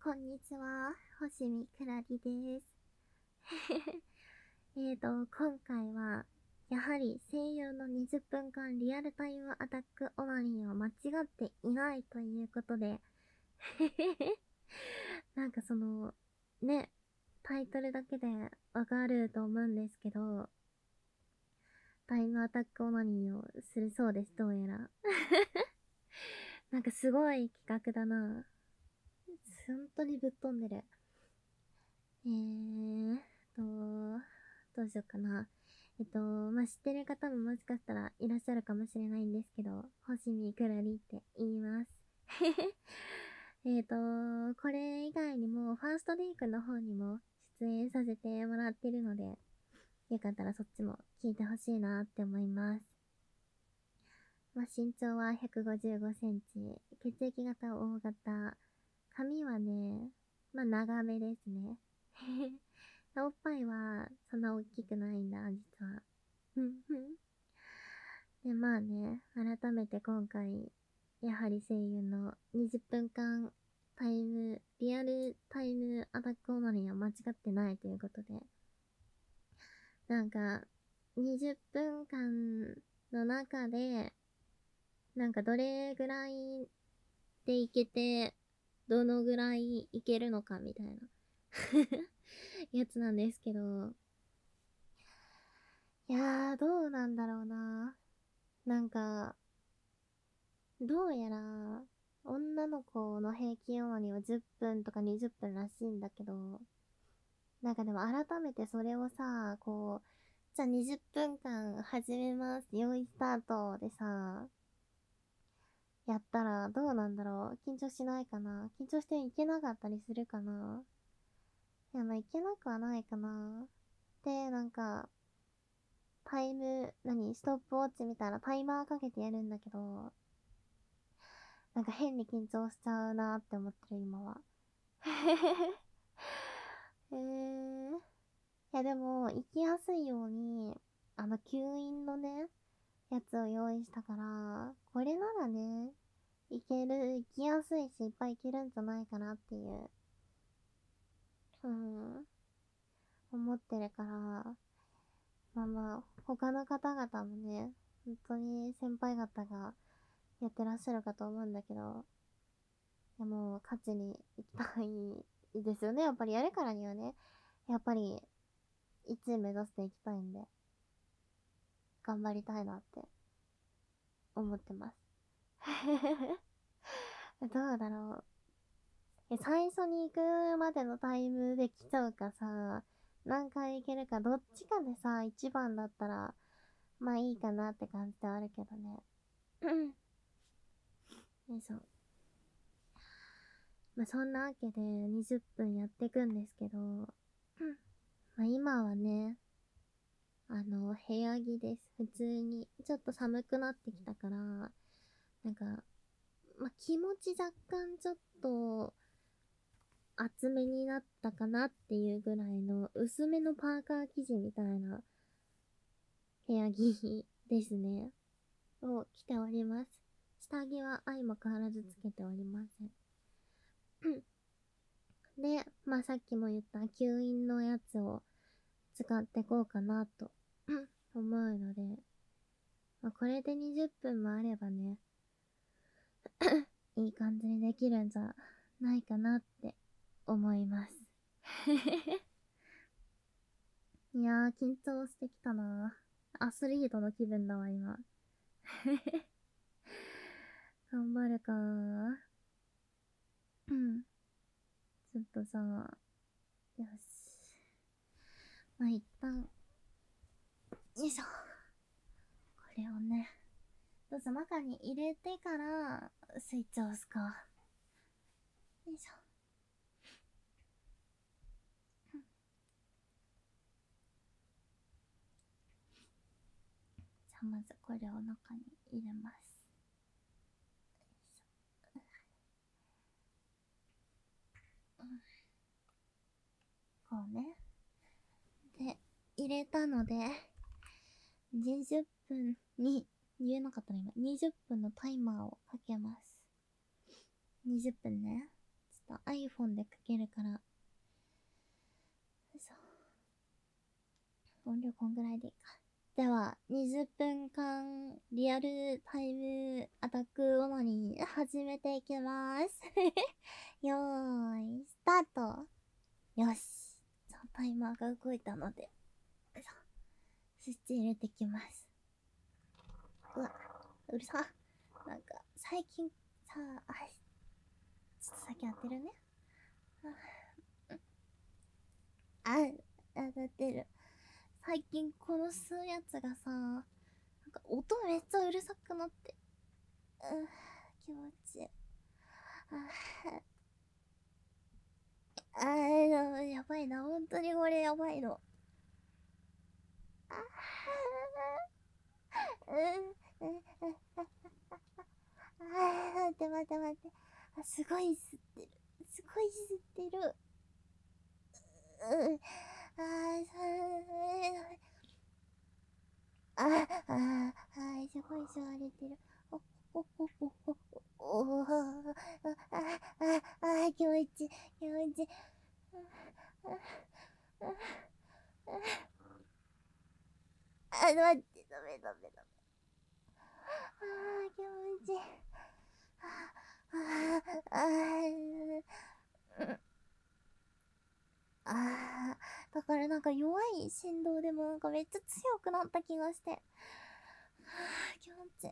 こんにちは、星見くらりです。今回は、やはり声優の20分間リアルタイムアタックオナニーは間違っていないということで、なんかその、ね、タイトルだけでわかると思うんですけど、タイムアタックオナニーをするそうです、どうやら。なんかすごい企画だな。本当にぶっ飛んでる。と、どうしようかな。知ってる方ももしかしたらいらっしゃるかもしれないんですけど、星見くらりって言います。これ以外にも、ファーストウィークの方にも出演させてもらってるので、よかったらそっちも聞いてほしいなって思います。身長は155センチ、血液型 O 型、髪はね、長めですね。おっぱいはそんな大きくないんだ、実は。で、改めて今回、やはり声優の20分間リアルタイムアタックオナニーは間違ってないということで、なんか、20分間の中で、どれぐらいでいけて、どのぐらいいけるのかみたいなやつなんですけど、いやー、どうなんだろうな。なんか、どうやら、女の子の平均オナニーは10分とか20分らしいんだけど、でも改めてそれをさ、じゃあ20分間始めます。用意スタートでさ、やったらどうなんだろう。緊張しないかな。緊張していけなかったりするかな。いや、いけなくはないかな。で、ストップウォッチみたいなタイマーかけてやるんだけど、変に緊張しちゃうなって思ってる今は。いやでも、行きやすいように、吸引のね、やつを用意したから、これならね、行きやすいし、いっぱい行けるんじゃないかなっていう、思ってるから、他の方々もね、本当に先輩方がやってらっしゃるかと思うんだけど、いやもう勝ちに行きたいですよね。やっぱりやるからにはね、やっぱり1位目指していきたいんで、頑張りたいなって思ってます。どうだろう。最初に行くまでのタイムで来ちゃうかさ、何回行けるか、どっちかでさ、1番だったら、いいかなって感じではあるけどね。よいしょ。そんなわけで20分やっていくんですけど、今はね、部屋着です。普通に。ちょっと寒くなってきたから、気持ち若干ちょっと厚めになったかなっていうぐらいの薄めのパーカー生地みたいな部屋着ですね。を着ております。下着は相も変わらずつけておりません。で、さっきも言った吸引のやつを使ってこうかなと思うので、これで20分もあればね、いい感じにできるんじゃないかなって思います。いやー、緊張してきたな。アスリートの気分だわ、今。頑張るかー。うん。ちょっとさ、よし。一旦、よいしょ。これをね、どうぞ中に入れてから、スイッチを押すか。よいしょ。じゃあまずこれを中に入れます。こうね。で、入れたので、20分に、言えなかったね今。20分のタイマーをかけます。20分ね。 ょっと iPhone でかけるから。音量こんぐらいでいいか。では、20分間リアルタイムアタックオナニー始めていきます。よーい、スタート。よし。じゃあタイマーが動いたので、スイッチ入れてきます。うわ、うるさ。なんか、最近さ、ちょっと先当てるね。当たってる。最近この吸うやつがさ、なんか音めっちゃうるさくなって。気持ちいい。やばいな、本当にこれやばいの。待って待って待って。すごい吸ってる。すごい吸ってる。すごい吸われてる。気持ちいい、気持ちいい。待って、ダメダメダメ。気持ちいい。だからなんか弱い振動でもなんかめっちゃ強くなった気がして。気持ちいい。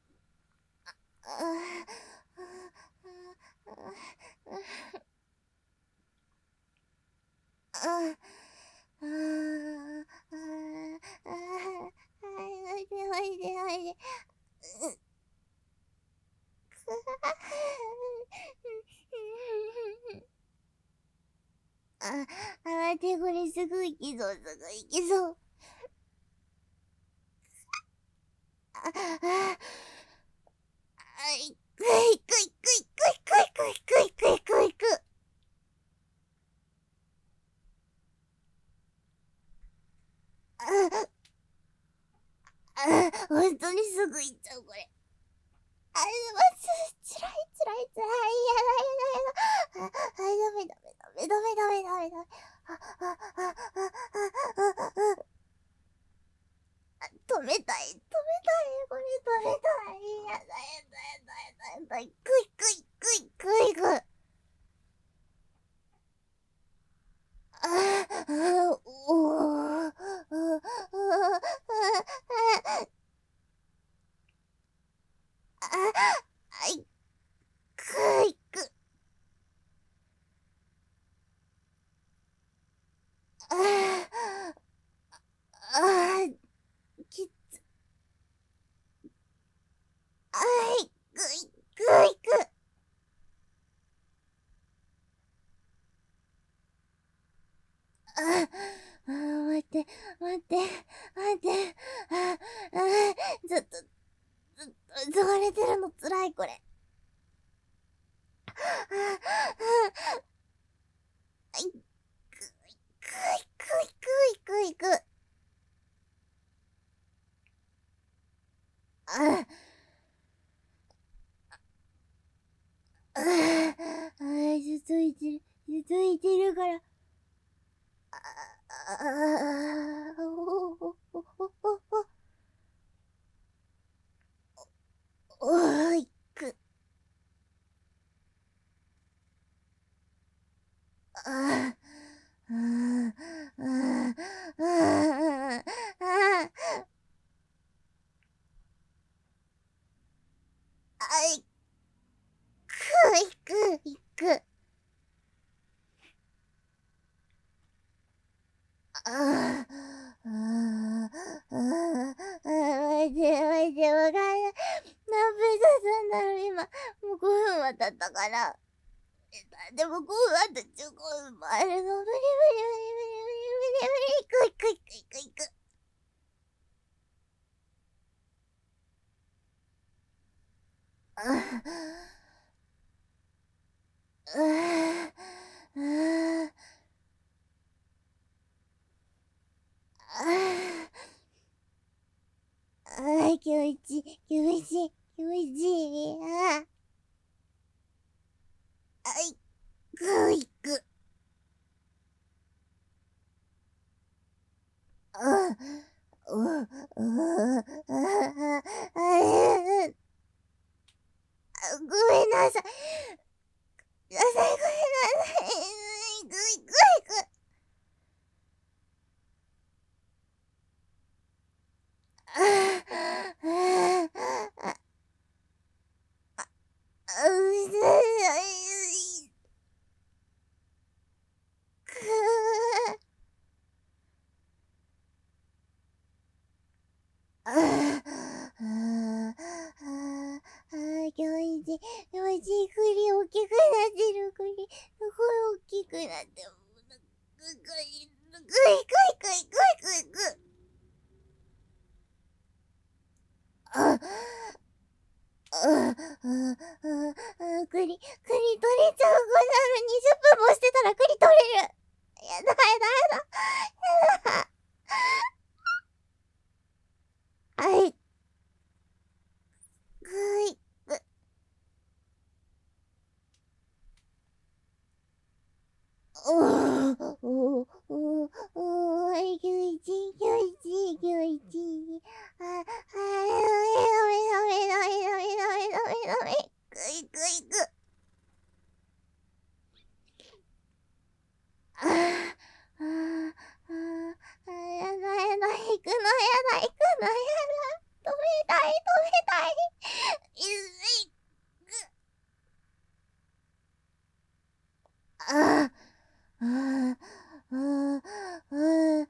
待って、これすぐいきそう、すぐいきそう。いくいくいくいくいくいくいくいくいくいく。本当にすぐいっちゃう、これ。つらいつらいつらい。やだやだやだ。ダメダメダメダメダメダメダメ。止めたい、止めたい、これ止めたい。やだやだやだやだやだ。くいくいくいくいく。くいく。きつ。くいくいく。待って、待って、待って。ずっと、ずっと、吸われてるのつらい、これ。くい、くい、くい、くい、くい、く。続いてる、続いてるから。いく。いく、いく。待て、待て、わかんない。何分経つんだろう、今。もう5分は経ったから。でも5分あと15分もあるの。無理無理無理無理無理無理無理。いくいくいくいくいく。気持ちいい、気持ちいい、気持ちいい。 ぐいぐ。あ、う、う、ごめんなさい。ごめんなさい。ぐいぐいぐ。気持ちいい、栗大きくなってる、栗。すごい大きくなってる。ぐいぐいぐいぐいぐいぐいぐい。あ、あ、栗取れちゃう。こんなの20分もしてたら栗取れる。やだやだやだ。やだ。はい。ぐいぐ。い、ぎゅいち、ぎゅいち、ぎゅいち。ダメダメダメダメダメダメダメダメ。ぐいぐいぐ。ああ、ああ、やだやだ、行くのやだ、行くのやだ。止めたい、止めたい。い、ぐ。ああ、ああ、ああ、あ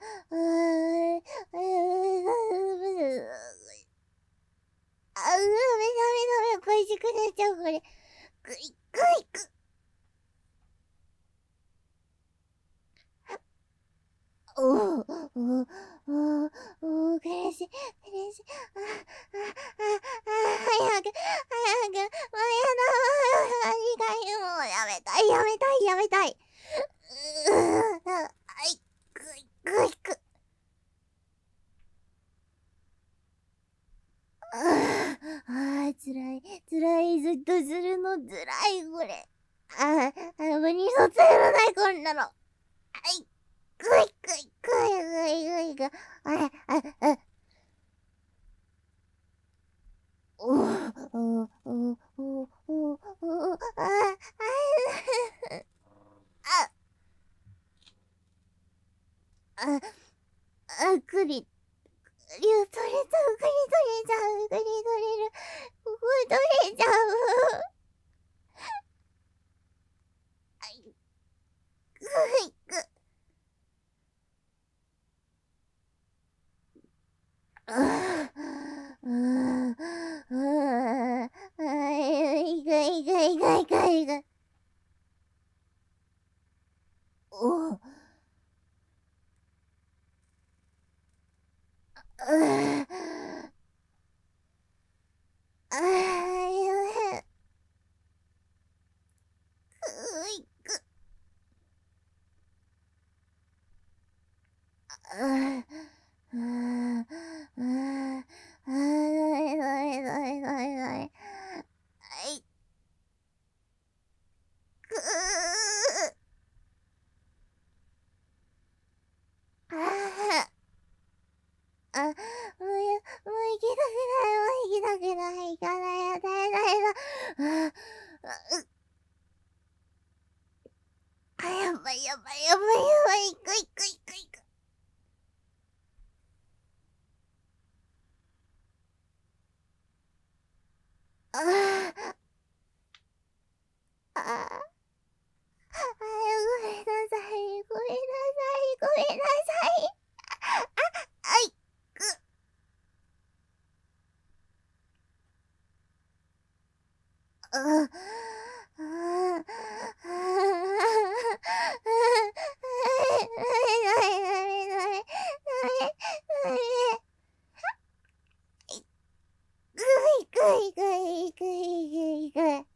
あ、ダメダメダメ、恋しくなっちゃう、これ。ぐいぐいぐ。おお、おお、おお、苦しい、苦しい。あ、早く、早く、もうやだ、もうやめたい、やめたい、やめたい。はい、ぐいぐいぐ。つらい、つらい、ずっとするのつらい、これ。もう二度とやらない、こんなの。はい、ぐいぐいぐいぐいぐいぐい。おおおおおおおあああ、栗、栗取れちゃう、栗取れちゃう、栗取れる、ここ取れちゃう。はい、ぐいぐ。ああ、ああ、いぐいぐいぐいぐいぐい。おお、ああ、やぐいぐ。ああ、ああ、ああ、ダメダメダメダメダメ。はい、ぐー。ああ、もう行きたくない、もう行きたくない、行かない、やだやだやだ。やばいやばいやばいやばい、行く行く行く行く。ああ、ああ、ごめんなさい、ごめんなさい、ごめんなさい。あい、く。ああ、ぐいぐいぐいぐいぐいぐい。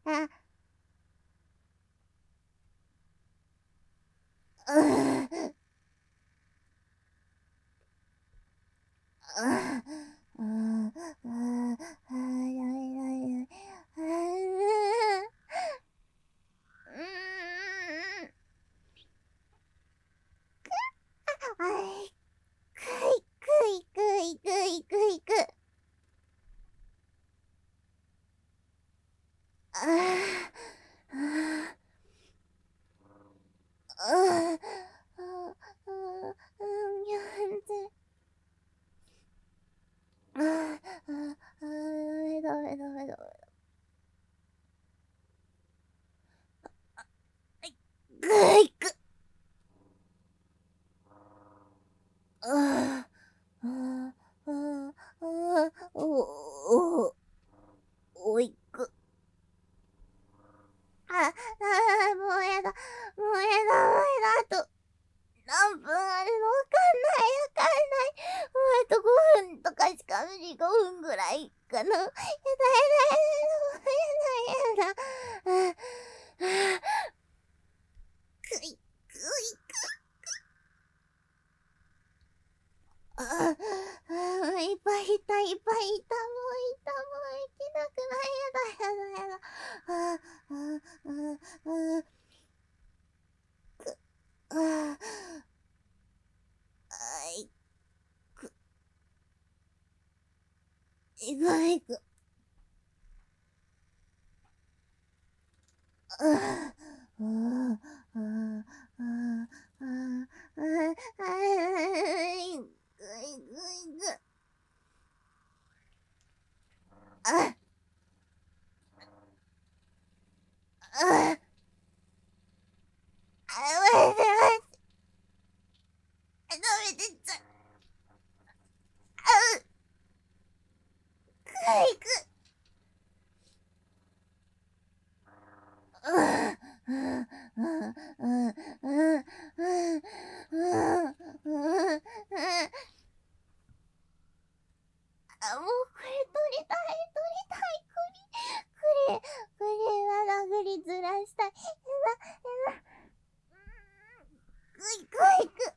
いっぱいいた、もういた、もう行きたくない、やだやだやだ。ああ、ああ、ああ、く、ああ、あい、く、いくいく。ああ、ああ、ああ、ああ、ああ、いくいくいく。あ、あ、あ、待って待って。食べてっちゃう。あう、くいく。あ、もうこれ取りたい、取りたい、栗は栗ずらしたい。やだ、やだ。くいくいく。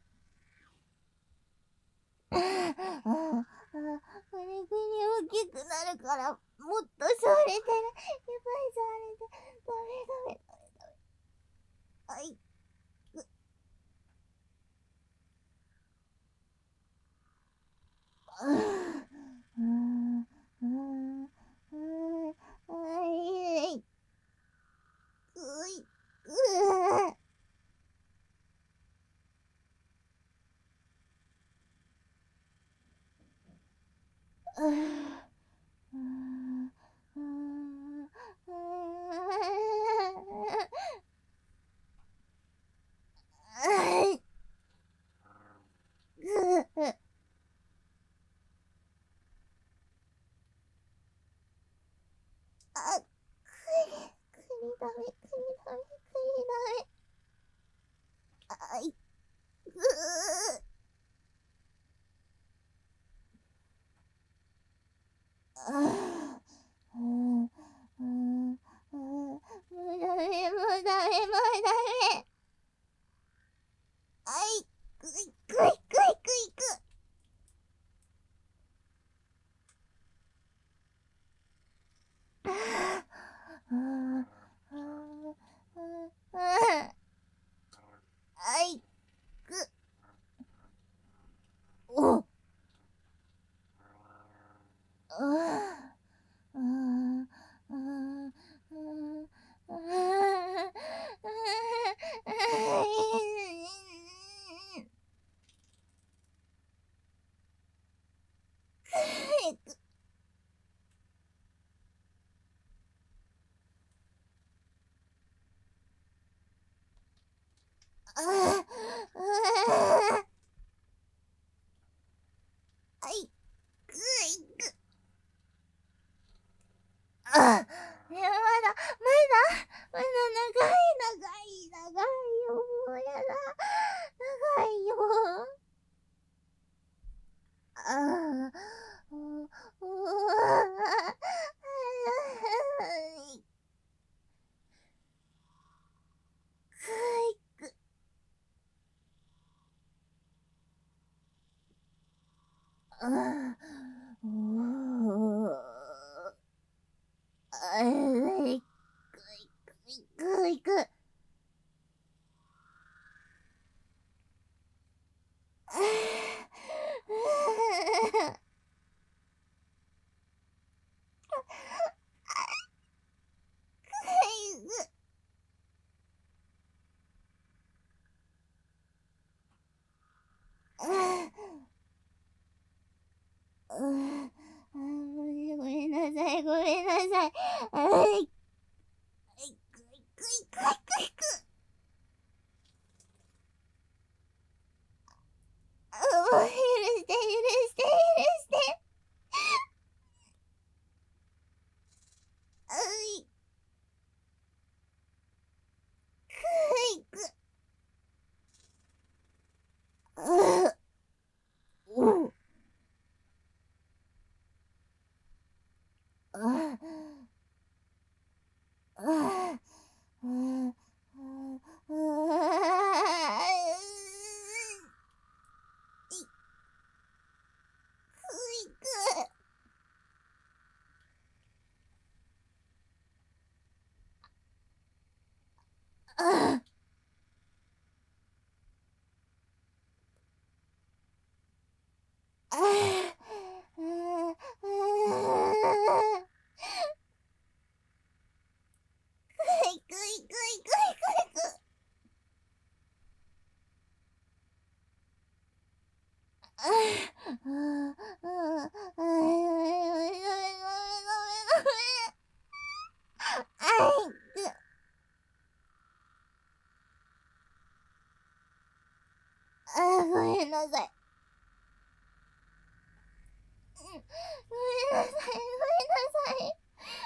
ああ、これ栗大きくなるから、もっとそれてる。やばい、それて。ダメダメダメダメ。あい、く、ああ、ああ、ああ、あい、くい、く。ああ、ああ、ああ、あ、栗ダメ、栗ダメ、栗ダメ。あい、ぐー。ああ、うん、うん、うん、もうダメ、もうダメ、もうダメ。あい、くい、くい、くい、くい、く。ああ、ああ、ああ、あい、く、お、ああ、ああ、ああ、ああ、ああ、あい、くい、く。あ、いや、まだ、まだ長い、長い、長いよ、もうやだ。長いよ。ああ、う、ああ、くい、く、ああ、おー、あい、くい、くい、くい、く。ああ、 ごめんなさい。ごめんなさい、ごめんなさい。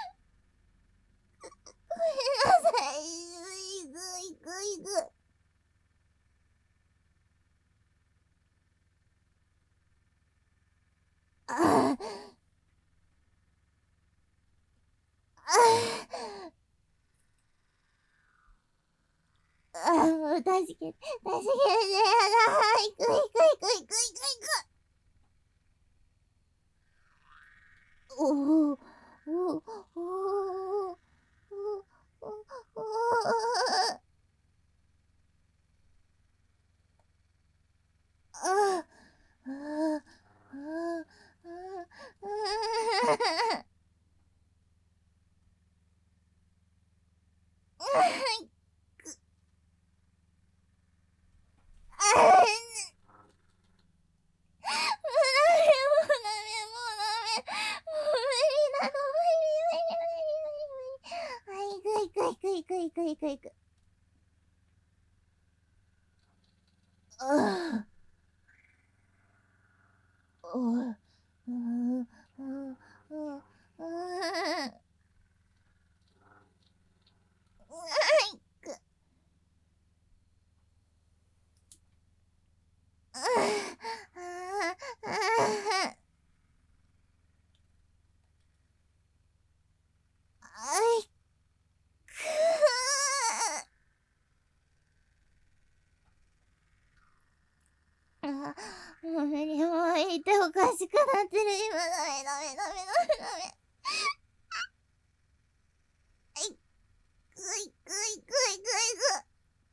ごめんなさい。いく。あもう助けて、助けて、やだ。行く。おお、おお、おお、ああ、行く。もう何も言っておかしくなってる。今ダメ。行く。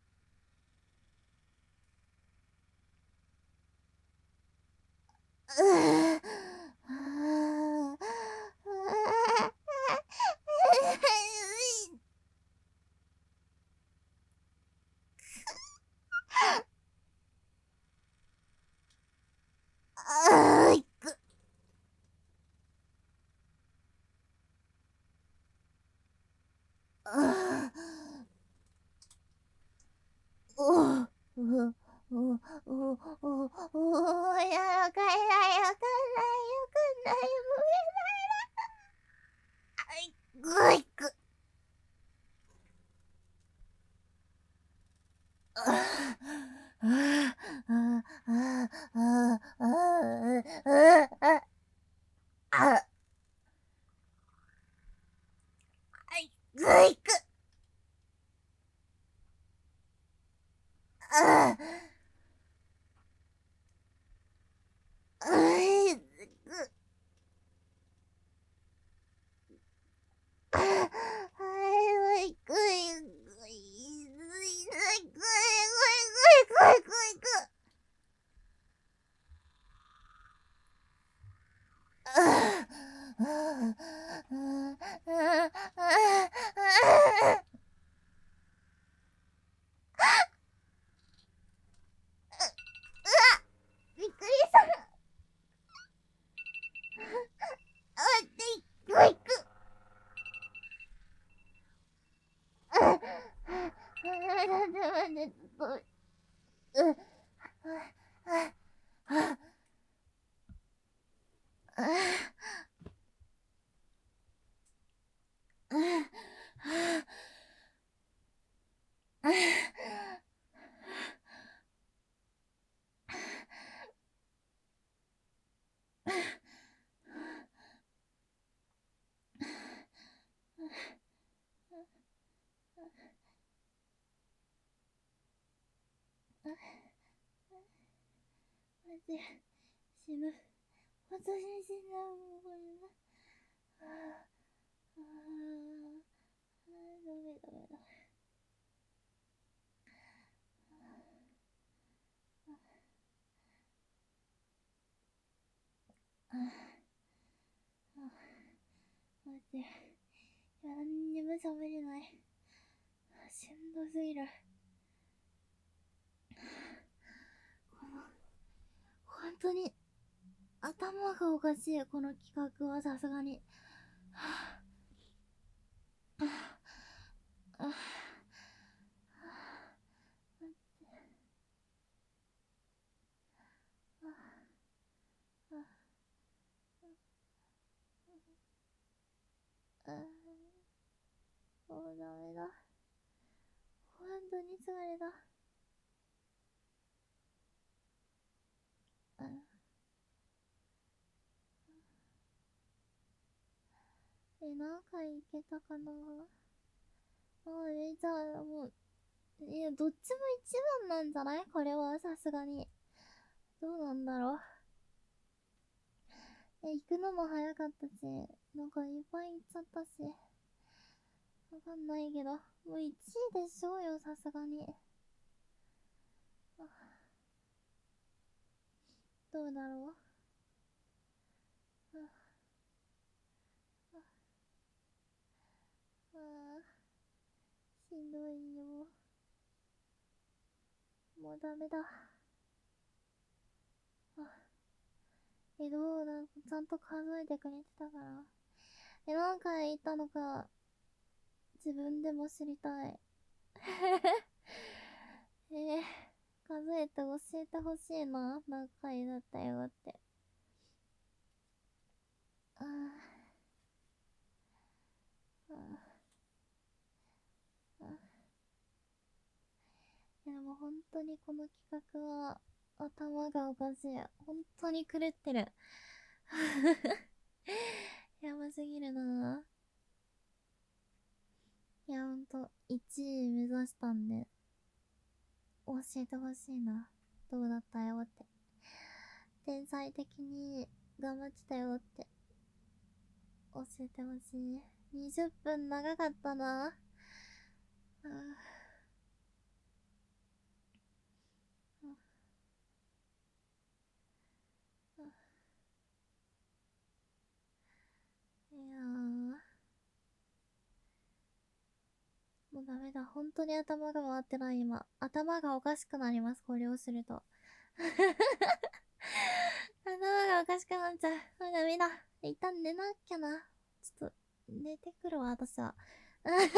いや、わかんない。行く。行く。びっくりした。待って、行く。死ぬ。私死んだ。もうこれだ。ダメだ。待って。何にも喋れない。しんどすぎる。本当に頭がおかしい。この企画はさすがに。 もうダメだ。本当に疲れた。何回いけたかな。じゃあもう、いや、どっちも一番なんじゃないこれはさすがに。どうなんだろう。行くのも早かったし、なんかいっぱい行っちゃったし。わかんないけど、もう1位でしょうよ、さすがに。どうだろう。しんどいよ。もうダメだ。どうだ、ちゃんと数えてくれてたから。何回言ったのか、自分でも知りたい。数えて教えてほしいな。何回だったよって。いや、もう本当にこの企画は頭がおかしい。本当に狂ってる。やばすぎるな。いや、ほんと、1位目指したんで、教えてほしいな。どうだったよって。天才的に頑張ってたよって。教えてほしい。20分長かったな。いやもうダメだ。本当に頭が回ってない、今。頭がおかしくなります、これをすると。頭がおかしくなっちゃう。もうダメだ。一旦寝なきゃな。ちょっと、寝てくるわ、私は。ダメだ。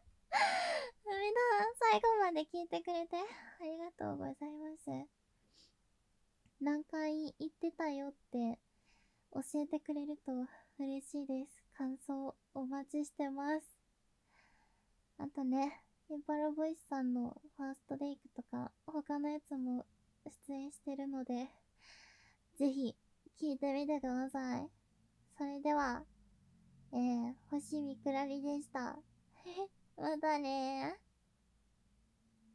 最後まで聞いてくれて、ありがとうございます。何回言ってたよって教えてくれると嬉しいです。感想お待ちしてます。あとね、インパラボイスさんのファーストレイクとか他のやつも出演してるので、ぜひ聞いてみてください。それでは、星見くらりでした。またねー。